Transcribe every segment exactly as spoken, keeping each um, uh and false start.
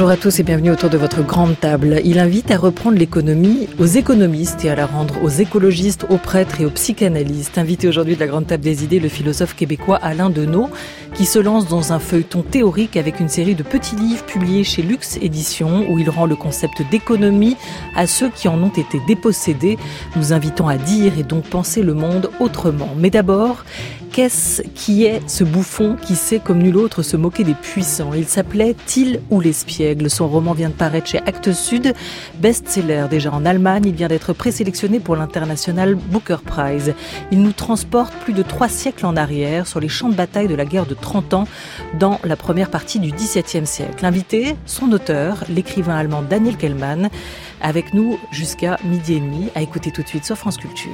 Bonjour à tous et bienvenue autour de votre grande table. Il invite à reprendre l'économie aux économistes et à la rendre aux écologistes, aux prêtres et aux psychanalystes. Invité aujourd'hui de la grande table des idées, le philosophe québécois Alain Deneau, qui se lance dans un feuilleton théorique avec une série de petits livres publiés chez Lux Éditions, où il rend le concept d'économie à ceux qui en ont été dépossédés, nous invitant à dire et donc penser le monde autrement. Mais d'abord, qu'est-ce qui est ce bouffon qui sait comme nul autre se moquer des puissants? Il s'appelait Till ou l'Espiègle. Son roman vient de paraître chez Actes Sud, best-seller déjà en Allemagne. Il vient d'être présélectionné pour l'International Booker Prize. Il nous transporte plus de trois siècles en arrière sur les champs de bataille de la guerre de trente ans dans la première partie du dix-septième siècle. L'invité, son auteur, l'écrivain allemand Daniel Kehlmann, avec nous jusqu'à midi et demi, à écouter tout de suite sur France Culture.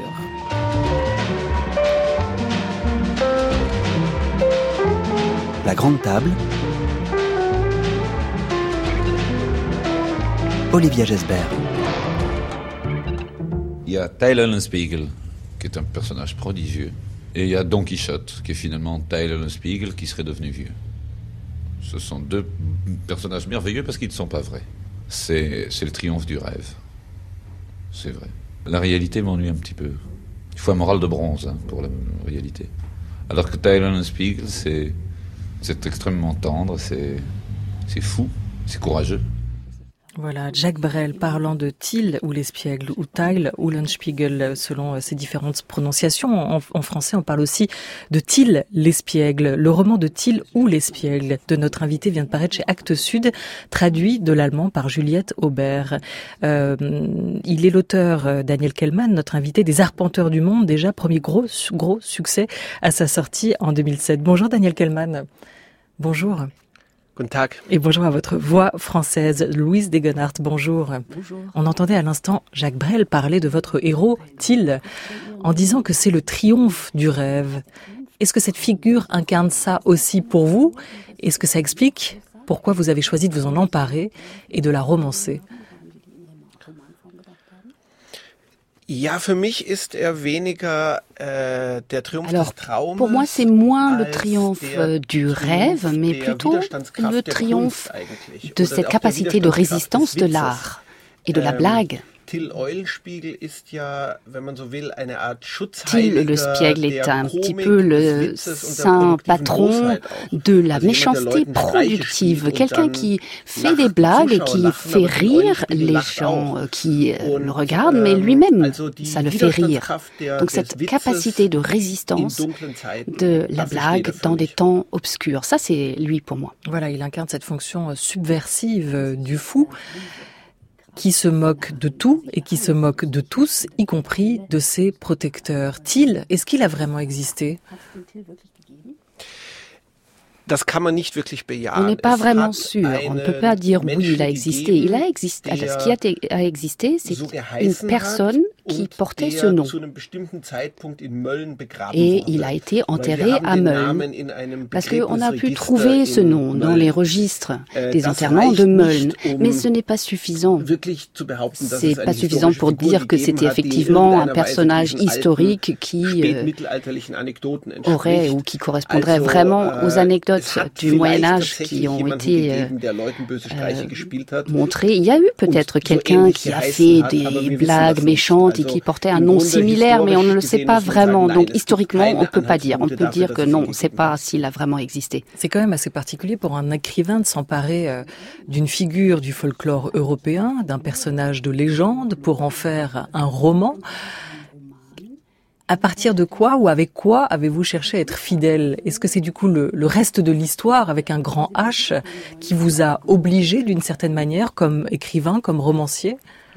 La grande table. Olivia Gesbert. Il y a Tyler Eulenspiegel, qui est un personnage prodigieux. Et il y a Don Quichotte, qui est finalement Tyler Eulenspiegel, qui serait devenu vieux. Ce sont deux personnages merveilleux parce qu'ils ne sont pas vrais. C'est, c'est le triomphe du rêve. C'est vrai. La réalité m'ennuie un petit peu. Il faut un moral de bronze hein, pour la réalité. Alors que Tyler Eulenspiegel, c'est... C'est extrêmement tendre, c'est, c'est fou, c'est courageux. Voilà, Jacques Brel parlant de Till ou l'Espiègle ou Tyler ou l'Eulenspiegel selon ses différentes prononciations. En, en français, on parle aussi de Till l'Espiègle. Le roman de Till ou l'Espiègle de notre invité vient de paraître chez Actes Sud, traduit de l'allemand par Juliette Aubert. Euh, il est l'auteur, Daniel Kehlmann, notre invité, des Arpenteurs du Monde, déjà premier gros, gros succès à sa sortie en deux mille sept. Bonjour Daniel Kehlmann. Bonjour. Guten Tag. Et bonjour à votre voix française, Louise Degenhardt. Bonjour. Bonjour. On entendait à l'instant Jacques Brel parler de votre héros, Till, en disant que c'est le triomphe du rêve. Est-ce que cette figure incarne ça aussi pour vous? Est-ce que ça explique pourquoi vous avez choisi de vous en emparer et de la romancer? Ja, für mich ist er weniger äh, der Triumph Alors, des Traumes. Pour moi, c'est moins le triomphe du rêve, mais plutôt le triomphe de cette capacité de résistance de l'art et de la blague. Till Eulenspiegel ist ja, wenn man so will, eine Art Till l'Espiègle est un petit peu le saint patron de la méchanceté productive, quelqu'un qui fait des blagues et qui fait rire les gens qui le regardent, mais lui-même, ça le fait rire. Donc cette capacité de résistance de la blague dans des temps obscurs, ça c'est lui pour moi. Voilà, il incarne cette fonction subversive du fou, qui se moque de tout et qui se moque de tous, y compris de ses protecteurs. Till, est-ce qu'il a vraiment existé? On n'est pas vraiment sûr. On ne peut pas dire oui, il a existé. Il a existé. Alors, ce qui a, t- a existé, c'est une personne qui portait ce nom. Et il a été enterré à Mölln. Parce qu'on a pu trouver ce nom dans les registres des enterrements de Mölln. Mais ce n'est pas suffisant. C'est pas suffisant pour dire que c'était effectivement un personnage historique qui euh, aurait ou qui correspondrait vraiment aux anecdotes du Moyen-Âge qui ont été euh, euh, montrées. Il y a eu peut-être quelqu'un qui a fait des blagues méchantes et qui portait un nom similaire, mais on ne le sait pas vraiment. Donc historiquement, on ne peut pas dire. On peut dire que non, on ne sait pas s'il a vraiment existé. C'est quand même assez particulier pour un écrivain de s'emparer euh, d'une figure du folklore européen, d'un personnage de légende, pour en faire un roman. À partir de quoi ou avec quoi avez-vous cherché à être fidèle? Est-ce que c'est du coup le, le reste de l'histoire avec un grand H qui vous a obligé d'une certaine manière comme écrivain, comme romancier?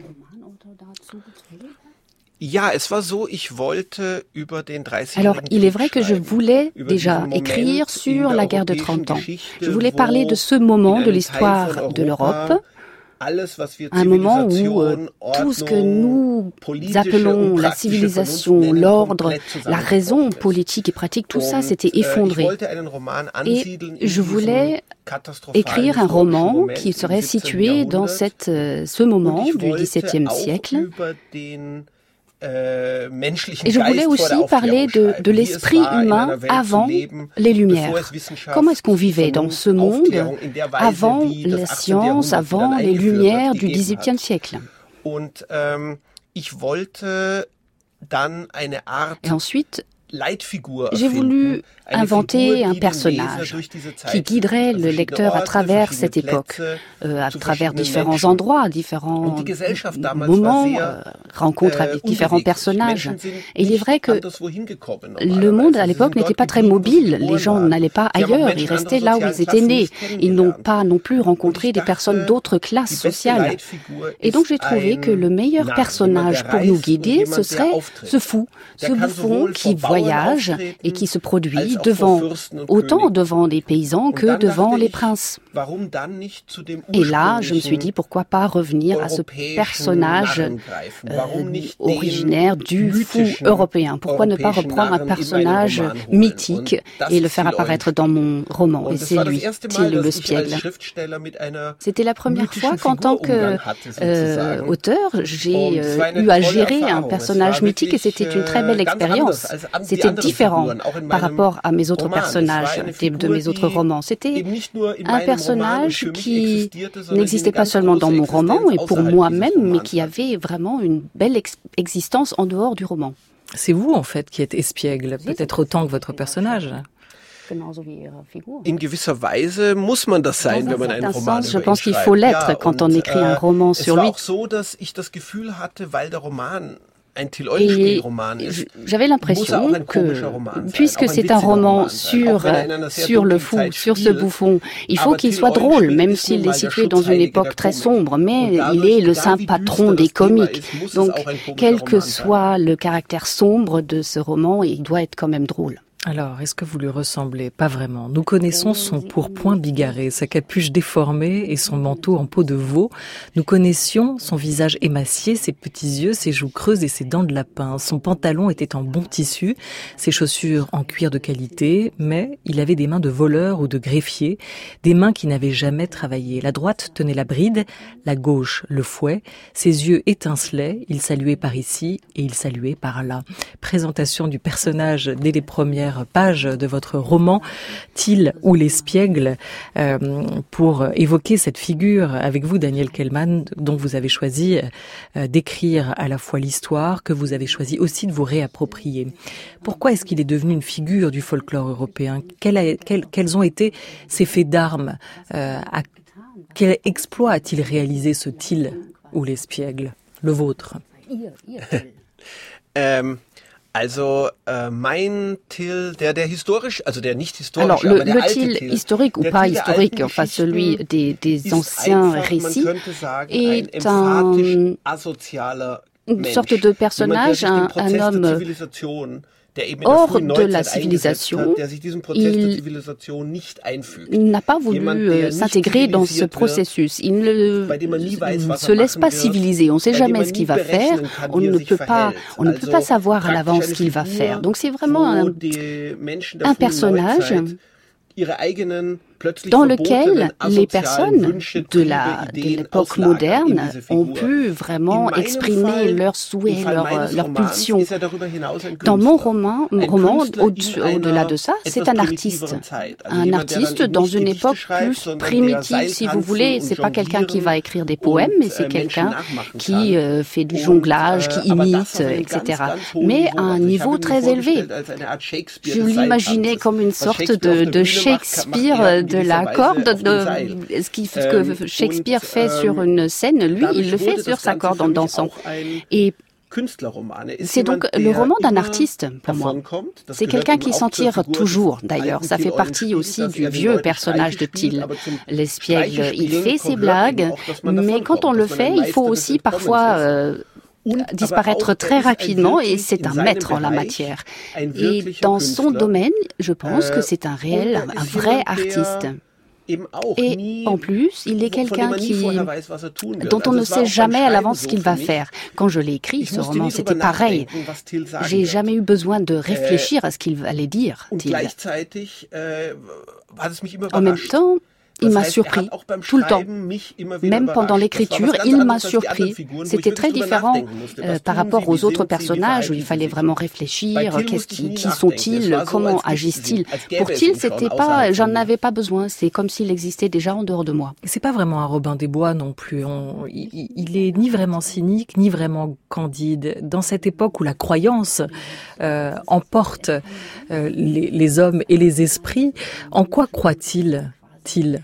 Alors, il est vrai que je voulais déjà écrire sur la guerre de trente ans. Je voulais parler de ce moment de l'histoire de l'Europe, un moment où euh, tout ce que nous appelons la civilisation, l'ordre, la raison politique et pratique, tout ça s'était effondré. Et je voulais écrire un roman qui serait situé dans cette, ce moment du dix-septième siècle, Et je voulais aussi parler de, de l'esprit humain avant les Lumières. Comment est-ce qu'on vivait dans ce monde avant la science, avant les Lumières du dix-huitième siècle? Et ensuite, j'ai voulu inventer un personnage qui guiderait le lecteur à travers cette époque, euh, à travers différents endroits, différents moments, euh, rencontres avec différents personnages. Et il est vrai que le monde à l'époque n'était pas très mobile. Les gens n'allaient pas ailleurs, ils restaient là où ils étaient nés. Ils n'ont pas non plus rencontré des personnes d'autres classes sociales. Et donc j'ai trouvé que le meilleur personnage pour nous guider, ce serait ce fou, ce bouffon qui voyage et qui se produit devant, autant devant les paysans que devant les princes. Et là, je me suis dit, pourquoi pas revenir à ce personnage euh, originaire du fou européen? Pourquoi ne pas reprendre un personnage mythique et le faire apparaître dans mon roman? Et c'est lui, Till le Spiègle. C'était la première fois qu'en tant que euh, auteur, j'ai euh, eu à gérer un personnage mythique et c'était une très belle expérience. C'était différent par rapport à mes autres personnages de, de mes autres romans. C'était un personnage qui n'existait pas seulement dans mon roman et pour moi-même, mais qui avait vraiment une belle ex- existence en dehors du roman. C'est vous, en fait, qui êtes espiègle, peut-être autant que votre personnage. In gewisser Weise muss man das sein, wenn man einen Roman über ihn schreibt. Je pense qu'il faut l'être quand on écrit un roman sur lui. Et j'avais l'impression que, puisque c'est un roman sur, sur le fou, sur ce bouffon, il faut qu'il soit drôle, même s'il est situé dans une époque très sombre, mais il est le saint patron des comiques. Donc, quel que soit le caractère sombre de ce roman, il doit être quand même drôle. Alors, est-ce que vous lui ressemblez? Pas vraiment. Nous connaissons son pourpoint bigarré, sa capuche déformée et son manteau en peau de veau. Nous connaissions son visage émacié, ses petits yeux, ses joues creuses et ses dents de lapin. Son pantalon était en bon tissu, ses chaussures en cuir de qualité, mais il avait des mains de voleur ou de greffier, des mains qui n'avaient jamais travaillé. La droite tenait la bride, la gauche le fouet. Ses yeux étincelaient, il saluait par ici et il saluait par là. Présentation du personnage dès les premières page de votre roman Till ou l'Espiègle, euh, pour évoquer cette figure avec vous, Daniel Kehlmann, dont vous avez choisi euh, d'écrire à la fois l'histoire, que vous avez choisi aussi de vous réapproprier. Pourquoi est-ce qu'il est devenu une figure du folklore européen? Quel a, quel, Quels ont été ses faits d'armes? euh, à, Quel exploit a-t-il réalisé ce Till ou l'Espiègle, le vôtre? um... Also, äh, mein Till, der, der historisch, also der nicht historisch, Alors, le, aber der le alte Till Till, historique ou pas historique, enfin celui des, des anciens récits, est un, une sorte de personnage, un, un homme hors de la civilisation. Il n'a pas voulu euh, s'intégrer dans ce processus. Il ne, ne se laisse pas civiliser. On ne sait jamais ce qu'il va faire. On ne peut pas, on ne peut pas savoir à l'avance ce qu'il va faire. Donc c'est vraiment un, un personnage dans lequel les personnes de la de l'époque moderne ont pu vraiment exprimer leurs souhaits, leurs leurs pulsions. Dans mon roman, roman au, au-delà de ça, c'est un artiste, un artiste dans une époque plus primitive, si vous voulez. C'est pas quelqu'un qui va écrire des poèmes, mais c'est quelqu'un qui euh, fait du jonglage, qui imite, et cetera. Mais à un niveau très élevé. Je l'imaginais comme une sorte de, de Shakespeare de la corde, de, ce, qui, ce que Shakespeare fait sur une scène, lui, il le fait sur sa corde en dansant. Et c'est donc le roman d'un artiste, pour moi. C'est quelqu'un qui s'en tire toujours, d'ailleurs. Ça fait partie aussi du vieux personnage de Till. L'Espiègle, il fait ses blagues, mais quand on le fait, il faut aussi parfois... Euh, disparaître très rapidement et c'est un maître en la matière. Et dans son domaine, je pense que c'est un réel, un vrai artiste. Et en plus, il est quelqu'un qui, dont on ne sait jamais à l'avance ce qu'il va faire. Quand je l'ai écrit, ce roman, c'était pareil. J'ai jamais eu besoin de réfléchir à ce qu'il allait dire, Till. En même temps, Il m'a surpris tout le temps. Même pendant l'écriture, il m'a surpris. C'était très différent euh, par rapport aux autres personnages où il fallait vraiment réfléchir. Qu'est-ce qui, qui sont-ils? Comment agissent-ils? Pour Thiel, c'était pas, j'en avais pas besoin. C'est comme s'il existait déjà en dehors de moi. C'est pas vraiment un Robin des Bois non plus. On, il, il est ni vraiment cynique, ni vraiment candide. Dans cette époque où la croyance euh, emporte euh, les, les hommes et les esprits, en quoi croit-il, Thiel?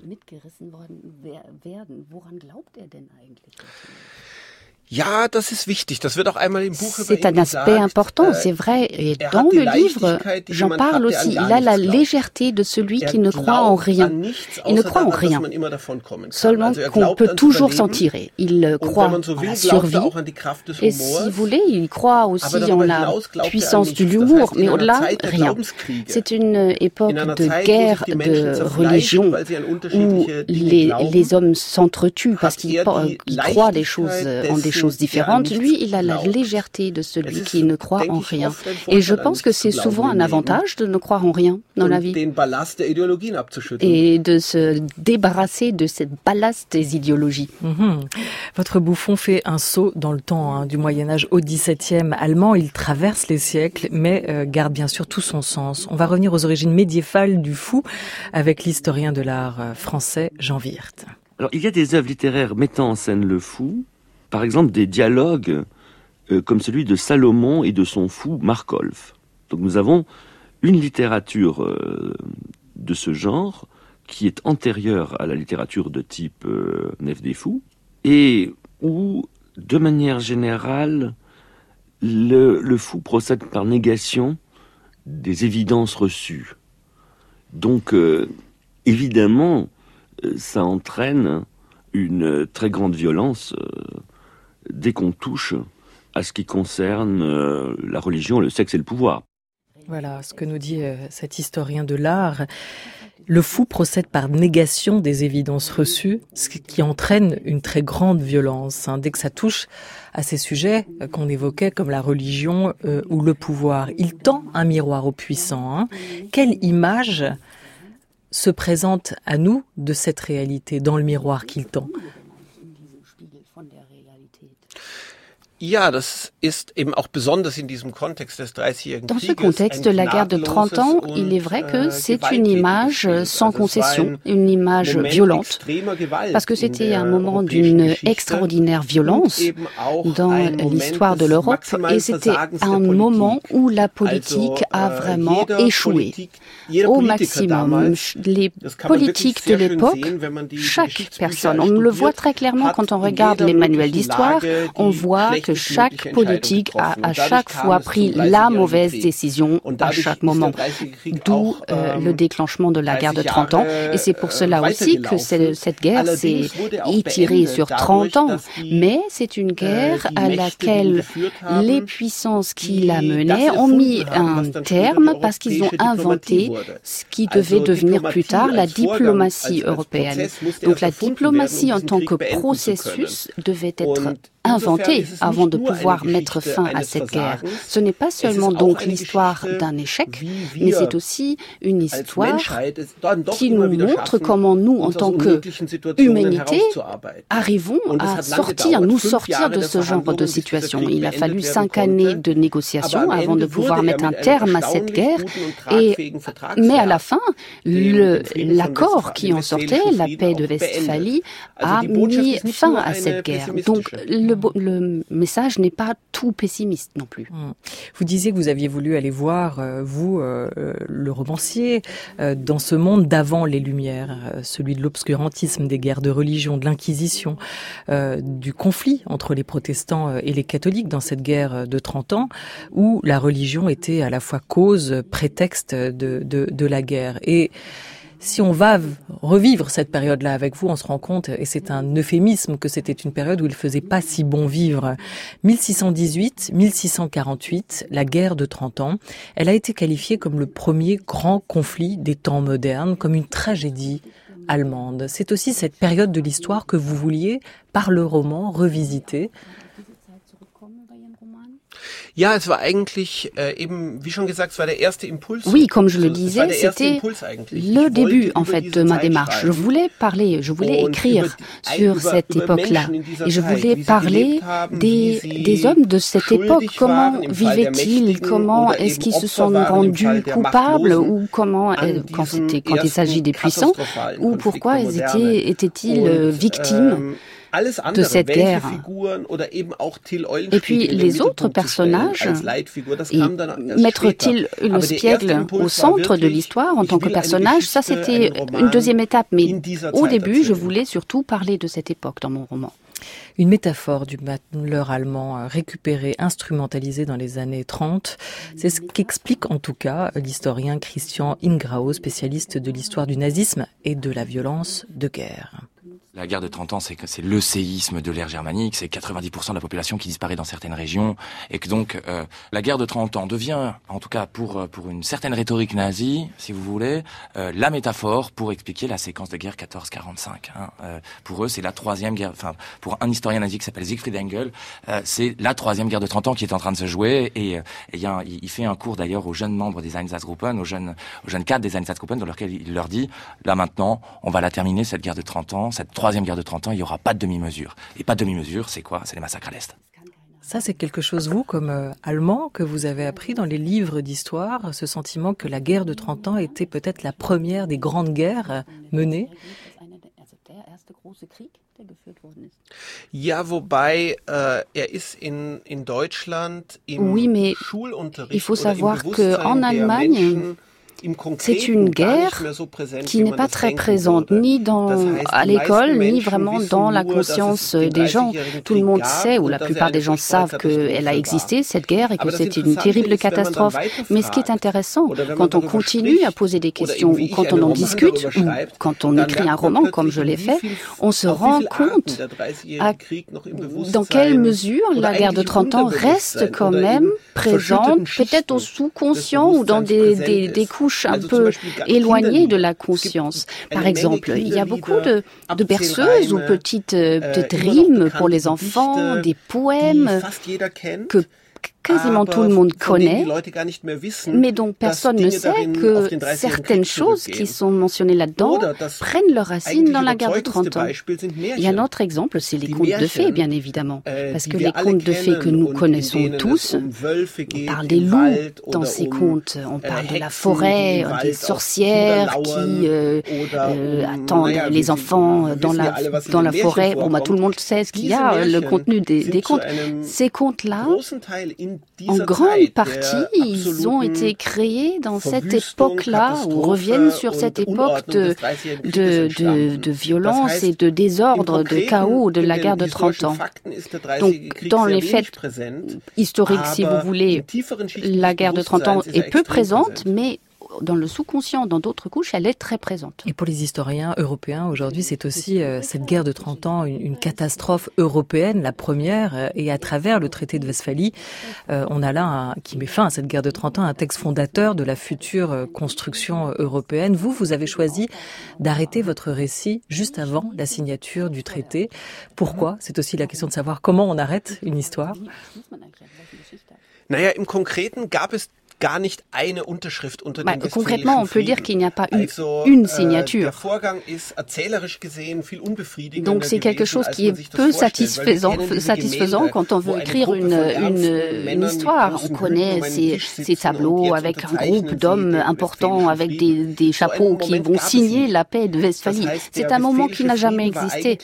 C'est un aspect important, c'est vrai. Et dans le livre, j'en parle aussi. Il a la légèreté de celui qui ne croit en rien. Il ne croit en rien. Seulement qu'on peut toujours s'en tirer. Il croit en la survie. Et si vous voulez, il croit aussi en la puissance de l'humour. Mais au-delà, rien. C'est une époque de guerre, de religion, où les, les hommes s'entretuent parce qu'ils ils croient des choses, en des choses différentes. Lui, il a la légèreté de celui qui ne croit en rien. Et je pense que c'est souvent un avantage de ne croire en rien dans la vie. Et de se débarrasser de cette ballast des idéologies. Mmh. Votre bouffon fait un saut dans le temps, hein, du Moyen-Âge au dix-septième allemand. Il traverse les siècles, mais euh, garde bien sûr tout son sens. On va revenir aux origines médiévales du fou avec l'historien de l'art français Jean Wirth. Alors, il y a des œuvres littéraires mettant en scène le fou. Par exemple, des dialogues euh, comme celui de Salomon et de son fou Markolf. Donc nous avons une littérature euh, de ce genre qui est antérieure à la littérature de type euh, Nef des fous et où, de manière générale, le, le fou procède par négation des évidences reçues. Donc, euh, évidemment, euh, ça entraîne une très grande violence euh, dès qu'on touche à ce qui concerne euh, la religion, le sexe et le pouvoir. Voilà ce que nous dit euh, cet historien de l'art. Le fou procède par négation des évidences reçues, ce qui entraîne une très grande violence, hein, dès que ça touche à ces sujets euh, qu'on évoquait comme la religion euh, ou le pouvoir. Il tend un miroir aux puissants. Hein. Quelle image se présente à nous de cette réalité dans le miroir qu'il tend? Ja, das ist eben auch besonders in diesem Kontext des dreißigjährigen Krieges. Dans ce contexte de la guerre de trente ans, il est vrai que c'est une image sans concession, une image violente, parce que c'était un moment d'une extraordinaire violence dans l'histoire de l'Europe, et c'était un moment où la politique a vraiment échoué. Au maximum, les politiques de l'époque, chaque personne, on le voit très clairement quand on regarde les manuels d'histoire, on voit que chaque politique a à chaque fois pris la mauvaise décision à chaque moment, d'où euh, le déclenchement de la guerre de trente ans. Et c'est pour cela aussi que cette guerre s'est étirée sur trente ans. Mais c'est une guerre à laquelle les puissances qui la menaient ont mis un terme parce qu'ils ont inventé ce qui devait devenir plus tard la diplomatie européenne. Donc la diplomatie en tant que processus devait être inventée avant de pouvoir mettre fin à cette guerre. Ce n'est pas seulement donc l'histoire d'un échec, mais c'est aussi une histoire qui nous montre comment nous, en tant qu'humanité, arrivons à sortir, nous sortir de ce genre de situation. Il a fallu cinq années de négociations avant de pouvoir mettre un terme à cette guerre. Et, mais à la fin, le, l'accord qui en sortait, la paix de Westphalie, a mis fin à cette guerre. Donc, le Le, le message n'est pas tout pessimiste non plus. Vous disiez que vous aviez voulu aller voir, euh, vous, euh, le romancier, euh, dans ce monde d'avant les Lumières, euh, celui de l'obscurantisme, des guerres de religion, de l'Inquisition, euh, du conflit entre les protestants et les catholiques dans cette guerre de trente ans, où la religion était à la fois cause, prétexte de, de, de la guerre. Et si on va revivre cette période-là avec vous, on se rend compte, et c'est un euphémisme, que c'était une période où il faisait pas si bon vivre. mille six cent dix-huit - mille six cent quarante-huit, la guerre de trente ans, elle a été qualifiée comme le premier grand conflit des temps modernes, comme une tragédie allemande. C'est aussi cette période de l'histoire que vous vouliez, par le roman, revisiter. Ja, es war eigentlich äh, eben, wie schon gesagt, es war der erste Impuls. Oui, comme je le disais, c'était le début en fait de ma démarche. Je voulais parler, je voulais écrire sur cette époque-là, et je voulais parler des des hommes de cette époque. Comment vivaient-ils? Comment est-ce qu'ils se sont rendus coupables, ou comment quand c'était quand il s'agit des puissants, ou pourquoi ils étaient étaient-ils victimes de cette guerre. Et puis les autres personnages, et mettre Till Spiegel au centre de l'histoire en tant que personnage, ça c'était une deuxième étape, mais au début je voulais surtout parler de cette époque dans mon roman. Une métaphore du malheur allemand récupérée, instrumentalisée dans les années trente. C'est ce qu'explique en tout cas l'historien Christian Ingrao, spécialiste de l'histoire du nazisme et de la violence de guerre. La guerre de trente ans, c'est que c'est le séisme de l'ère germanique, c'est quatre-vingt-dix pour cent de la population qui disparaît dans certaines régions, et que donc euh, la guerre de trente ans devient, en tout cas pour pour une certaine rhétorique nazie, si vous voulez, euh, la métaphore pour expliquer la séquence de guerre quatorze quarante-cinq. Hein. Euh, pour eux, c'est la troisième guerre. Enfin, pour un historien nazi qui s'appelle Siegfried Engel, euh, c'est la troisième guerre de trente ans qui est en train de se jouer, et, euh, et y a un, il fait un cours d'ailleurs aux jeunes membres des Einsatzgruppen, aux jeunes aux jeunes cadres des Einsatzgruppen, dans lequel il leur dit là maintenant, on va la terminer cette guerre de trente ans, cette troisième guerre de trente ans, il n'y aura pas de demi-mesure. Et pas de demi-mesure, c'est quoi? C'est les massacres à l'Est. Ça, c'est quelque chose, vous, comme euh, Allemand, que vous avez appris dans les livres d'histoire, ce sentiment que la guerre de trente ans était peut-être la première des grandes guerres menées. Ja, wobei äh, er ist in, in Deutschland im oui, mais Schulunterricht il faut savoir qu'en Allemagne, c'est une guerre qui n'est pas très présente, ni dans, à l'école, ni vraiment dans la conscience des gens. Tout le monde sait, ou la plupart des gens savent qu'elle a existé, cette guerre, et que c'est une terrible catastrophe. Mais ce qui est intéressant, quand on continue à poser des questions, ou quand on en discute, ou quand on écrit un roman, comme je l'ai fait, on se rend compte à, dans quelle mesure la guerre de trente ans reste quand même présente, peut-être au sous-conscient ou dans des, des, des couches un peu éloignées de la conscience. Par exemple, il y a beaucoup de, de berceuses ou petites, petites rimes pour les enfants, des poèmes que quasiment tout le monde connaît, mais dont personne ne sait que certaines choses qui sont mentionnées là-dedans prennent leurs racines dans la guerre de trente ans. Il y a un autre exemple, c'est les contes de fées, bien évidemment, parce que les contes de fées que nous connaissons tous, on parle des loups dans ces contes, on parle de la forêt, des sorcières qui euh, euh, attendent les enfants dans la, dans la forêt. Bon, bah, tout le monde sait ce qu'il y a, le contenu des, des contes. Ces contes-là, en grande partie, ils ont été créés dans cette époque-là, ou reviennent sur cette époque de, de, de, de violence et de désordre, de chaos de la guerre de trente ans. Donc, dans les faits historiques, si vous voulez, la guerre de trente ans est peu présente, mais dans le sous-conscient, dans d'autres couches, elle est très présente. Et pour les historiens européens, aujourd'hui, c'est aussi euh, cette guerre de trente ans, une, une catastrophe européenne, la première, euh, et à travers le traité de Westphalie, euh, on a là, un, qui met fin à cette guerre de trente ans, un texte fondateur de la future euh, construction européenne. Vous, vous avez choisi d'arrêter votre récit juste avant la signature du traité. Pourquoi? C'est aussi la question de savoir comment on arrête une histoire. Naja, im Konkreten gab es gar nicht eine Unterschrift unter bah, dem concrètement, on peut dire qu'il n'y a pas eu also, une signature. Der Vorgang ist erzählerisch gesehen viel unbefriedigender. Donc c'est quelque chose qui est peu satisfaisant, satisfaisant quand on veut écrire une, une, une histoire. On connaît ces, ces tableaux avec un groupe d'hommes importants avec des, des chapeaux qui vont signer la paix de Westphalie. C'est un moment qui n'a jamais existé.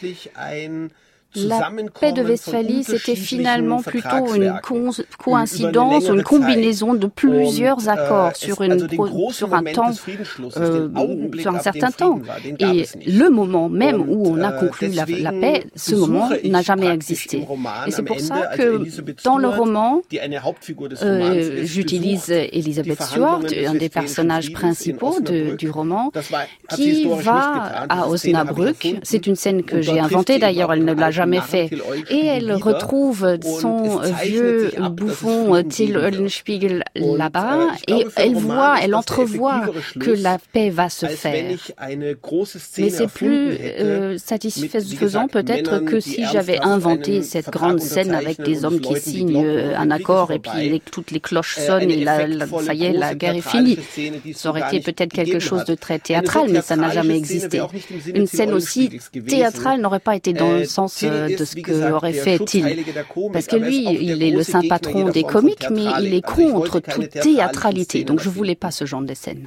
La paix de Westphalie, c'était finalement plutôt une co- coïncidence, une combinaison de plusieurs accords sur, une pro- sur un temps, euh, sur un certain temps. Et le moment même où on a conclu la, la paix, ce moment n'a jamais existé. Et c'est pour ça que dans le roman, euh, j'utilise Elizabeth Stuart, un des personnages principaux de, du roman, qui va à Osnabrück. C'est une scène que j'ai inventée, d'ailleurs, elle ne l'a jamais fait. Et elle retrouve son vieux bouffon Till Eulenspiegel là-bas et elle voit, elle entrevoit que la paix va se faire. Mais c'est plus euh, satisfaisant peut-être que si j'avais inventé cette grande scène avec des hommes qui signent un accord et puis les, toutes les cloches sonnent et la, la, ça y est, la guerre est finie. Ça aurait été peut-être quelque chose de très théâtral, mais ça n'a jamais existé. Une scène aussi théâtrale n'aurait pas été dans le sens de ce qu'aurait fait Till. Parce que lui, il est le saint patron des comiques, mais il est contre toute théâtralité. Donc je voulais pas ce genre de scène.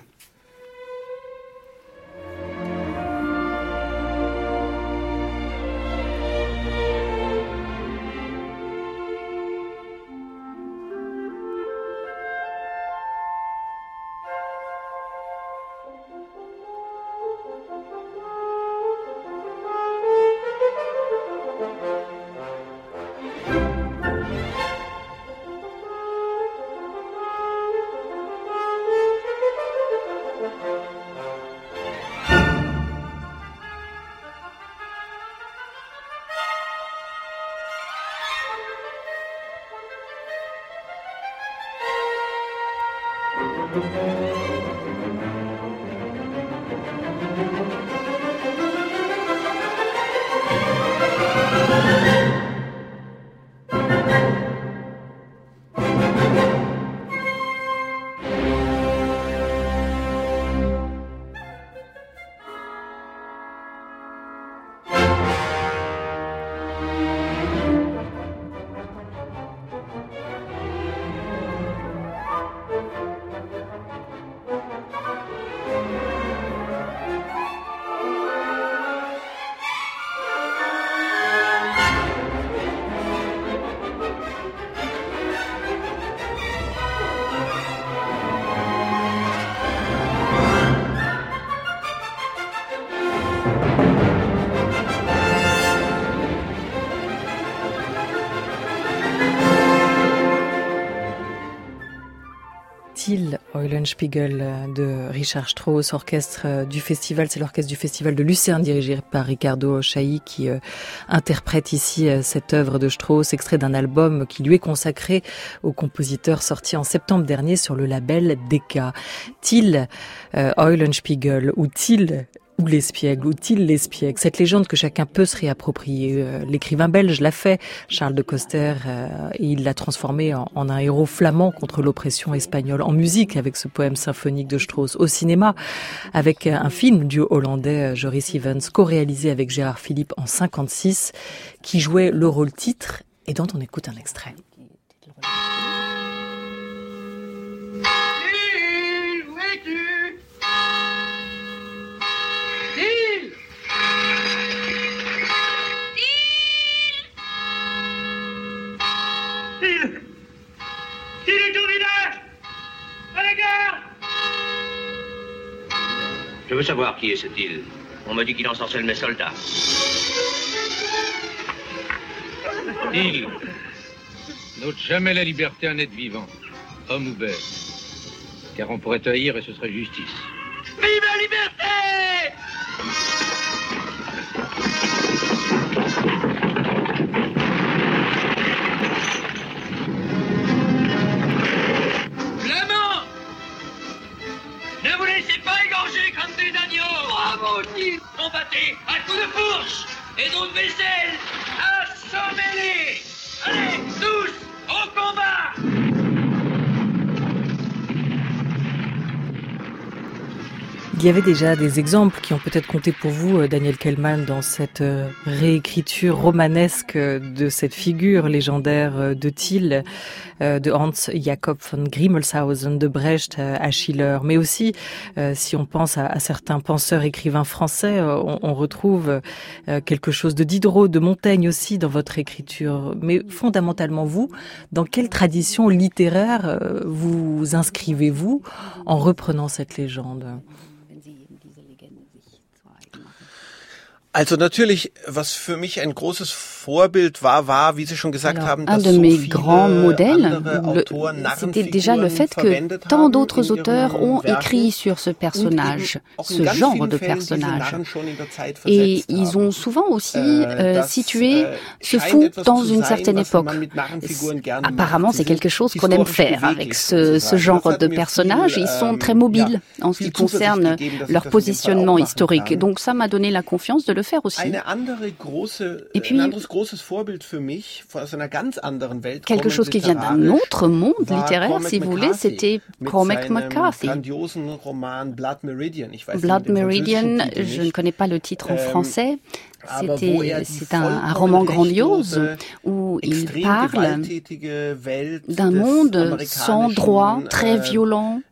Till Eulenspiegel de Richard Strauss, orchestre du festival, c'est l'orchestre du festival de Lucerne dirigé par Ricardo Chailly qui euh, interprète ici euh, cette œuvre de Strauss, extrait d'un album qui lui est consacré au compositeur sorti en septembre dernier sur le label Decca. Till euh, Eulenspiegel ou Till ou l'espiègle, ou Till l'espiègle, cette légende que chacun peut se réapproprier. Euh, l'écrivain belge l'a fait, Charles de Coster, euh, et il l'a transformé en, en un héros flamand contre l'oppression espagnole, en musique avec ce poème symphonique de Strauss, au cinéma avec un film du hollandais Joris Ivens, co-réalisé avec Gérard Philippe en cinquante-six, qui jouait le rôle titre et dont on écoute un extrait. Je veux savoir qui est cette île. On me dit qu'il ensorcelle mes soldats. Île, n'ôte jamais la liberté à un être vivant, homme ou bête. Car on pourrait te haïr et ce serait justice. Vive la liberté! Flamands! Ne vous laissez pas égorger comme des agneaux! Bravo, Till! Combattez à coups de fourche et d'eau de vaisselle! Assommez-les! Allez, tous, au combat! Il y avait déjà des exemples qui ont peut-être compté pour vous, Daniel Kehlmann, dans cette réécriture romanesque de cette figure légendaire de Till, de Hans Jakob von Grimmelshausen, de Brecht à Schiller. Mais aussi, si on pense à, à certains penseurs écrivains français, on, on retrouve quelque chose de Diderot, de Montaigne aussi dans votre écriture. Mais fondamentalement, vous, dans quelle tradition littéraire vous inscrivez-vous en reprenant cette légende ? Also natürlich, was für mich ein großes Vorbild war, war, wie Sie schon gesagt Alors, haben, un dass de so mes viele grands modèles, andere le, Autoren c'était déjà le fait que tant d'autres auteurs ont écrit sur ce personnage, ce genre de personnage. Et ils ont souvent aussi euh, situé ce fou dans une certaine époque. Apparemment, c'est quelque chose qu'on aime faire avec ce, ce genre de personnages. Ils sont très mobiles en ce qui concerne leur positionnement historique. Donc ça m'a donné la confiance de le faire aussi. Et puis, quelque chose qui vient d'un autre monde littéraire, si vous voulez, c'était Cormac McCarthy. Blood Meridian, je ne connais pas le titre en français. C'était, c'est un, un roman grandiose où il parle d'un monde sans droit, très violent,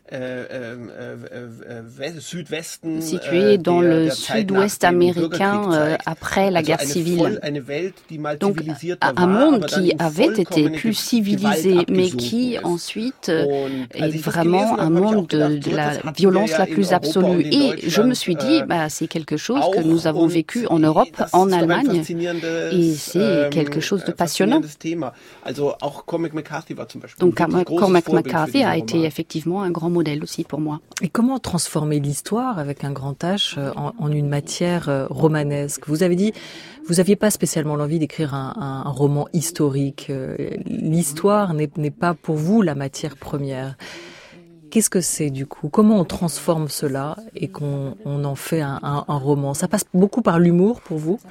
situé dans le sud-ouest américain euh, après la guerre civile. Donc un monde qui avait été plus civilisé, mais qui ensuite est vraiment un monde de, de la violence la plus absolue. Et je me suis dit, bah, c'est quelque chose que nous avons vécu en Europe, en Allemagne, et c'est quelque chose de passionnant. Donc Cormac McCarthy a été effectivement un grand modèle aussi pour moi. Et comment transformer l'histoire avec un grand H en, en une matière romanesque? Vous avez dit, vous n'aviez pas spécialement l'envie d'écrire un, un, un roman historique. L'histoire n'est, n'est pas pour vous la matière première. Qu'est-ce que c'est du coup? Comment on transforme cela et qu'on on en fait un, un, un roman? Ça passe beaucoup par l'humour pour vous?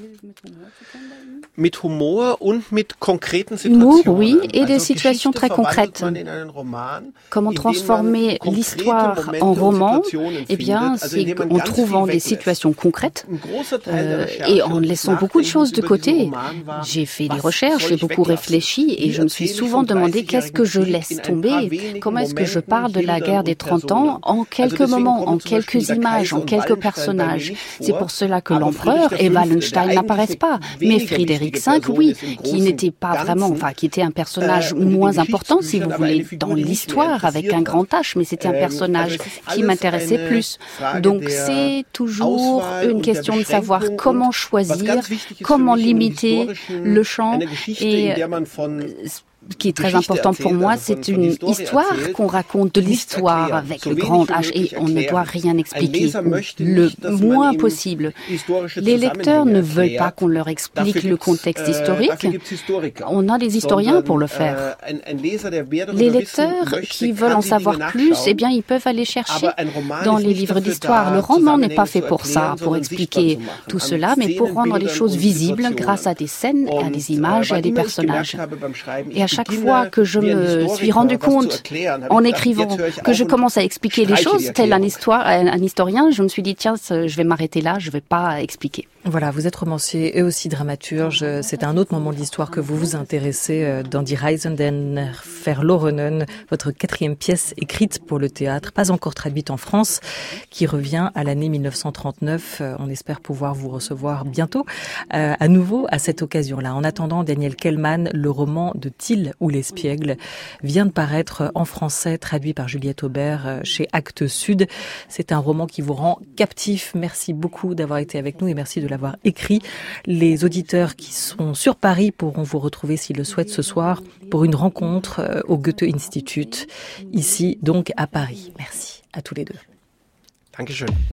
Mit Humor und mit konkreten Situationen. Humour, oui, et des situations très concrètes. Comment transformer l'histoire en roman? Eh bien, c'est en trouvant des situations concrètes euh, et en laissant beaucoup de choses de côté. J'ai fait des recherches, j'ai beaucoup réfléchi et je me suis souvent demandé qu'est-ce que je laisse tomber? Comment est-ce que je parle de la guerre des trente ans en quelques moments, en quelques images, en quelques personnages? C'est pour cela que l'empereur et Wallenstein n'apparaissent pas, mais Frédéric cinq, oui, qui n'était pas vraiment, enfin, qui était un personnage moins important, si vous voulez, dans l'histoire, avec un grand H, mais c'était un personnage qui m'intéressait plus. Donc, c'est toujours une question de savoir comment choisir, comment limiter le champ et ce qui est très important pour moi, c'est une histoire qu'on raconte de l'histoire avec le grand H et on ne doit rien expliquer le moins possible. Les lecteurs ne veulent pas qu'on leur explique le contexte historique. On a des historiens pour le faire. Les lecteurs qui veulent en savoir plus, eh bien, ils peuvent aller chercher dans les livres d'histoire. Le roman n'est pas fait pour ça, pour expliquer tout cela, mais pour rendre les choses visibles grâce à des scènes, à des images et à des personnages. Et à chaque fois que je me suis rendu compte, en écrivant, que je commence à expliquer les choses, tel un, histoire, un historien, je me suis dit, tiens, je vais m'arrêter là, je ne vais pas expliquer. Voilà, vous êtes romancier et aussi dramaturge. C'est un autre moment de l'histoire que vous vous intéressez dans Die Reisenden Verlorenen, votre quatrième pièce écrite pour le théâtre, pas encore traduite en France, qui revient à l'année mille neuf cent trente-neuf. On espère pouvoir vous recevoir bientôt euh, à nouveau à cette occasion-là. En attendant, Daniel Kehlmann, le roman de Till ou l'Espiègle vient de paraître en français, traduit par Juliette Aubert chez Actes Sud. C'est un roman qui vous rend captif. Merci beaucoup d'avoir été avec nous et merci de l'avoir écrit. Les auditeurs qui sont sur Paris pourront vous retrouver s'ils le souhaitent ce soir pour une rencontre au Goethe-Institut, ici donc à Paris. Merci à tous les deux. Dankeschön.